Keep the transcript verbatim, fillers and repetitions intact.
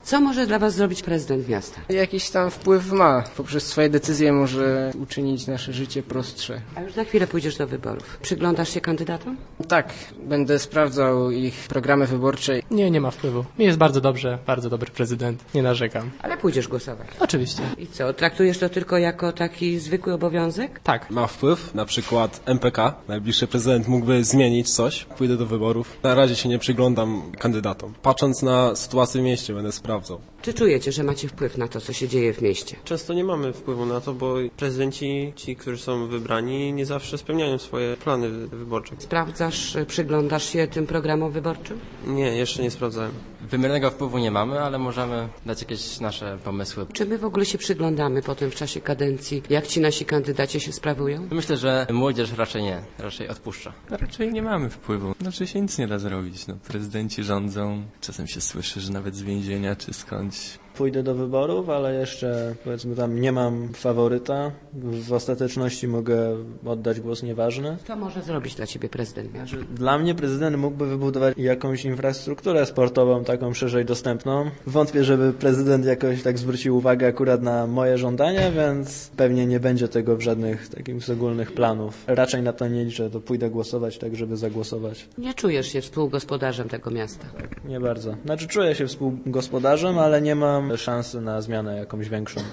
Co może dla was zrobić prezydent miasta? Jakiś tam wpływ ma. Poprzez swoje decyzje może uczynić nasze życie prostsze. A już za chwilę pójdziesz do wyborów. Przyglądasz się kandydatom? Tak, będę sprawdzał ich programy wyborcze. Nie, nie ma wpływu. Mi jest bardzo dobrze, bardzo dobry prezydent. Nie narzekam. Ale pójdziesz głosować. Oczywiście. I co, traktujesz to tylko jako taki zwykły obowiązek? Tak. Ma wpływ, na przykład M P K, najbliższy prezydent mógłby zmienić coś, pójdę do wyborów. Na razie się nie przyglądam kandydatom. Patrząc na sytuację w mieście, będę sprawdzał. Czy czujecie, że macie wpływ na to, co się dzieje w mieście? Często nie mamy wpływu na to, bo prezydenci, ci, którzy są wybrani, nie zawsze spełniają swoje plany wyborcze. Sprawdzasz, przyglądasz się tym programom wyborczym? Nie, jeszcze nie sprawdzałem. Wymiernego wpływu nie mamy, ale możemy dać jakieś nasze pomysły. Czy my w ogóle się przyglądamy potem w czasie kadencji, jak ci nasi kandydaci się sprawują? Myślę, że młodzież raczej nie, raczej odpuszcza. Raczej nie mamy wpływu. Znaczy się nic nie da zrobić. No, prezydenci rządzą, czasem się słyszy, że nawet z więzienia czy skądś. Pójdę do wyborów, ale jeszcze powiedzmy tam nie mam faworyta. W ostateczności mogę oddać głos nieważny. Co może zrobić dla ciebie prezydent miasta? Dla mnie prezydent mógłby wybudować jakąś infrastrukturę sportową, taką szerzej dostępną. Wątpię, żeby prezydent jakoś tak zwrócił uwagę akurat na moje żądania, więc pewnie nie będzie tego w żadnych takich szczególnych planów. Raczej na to nie liczę, to pójdę głosować tak, żeby zagłosować. Nie czujesz się współgospodarzem tego miasta? Nie bardzo. Znaczy czuję się współgospodarzem, ale nie mam szansy na zmianę jakąś większą.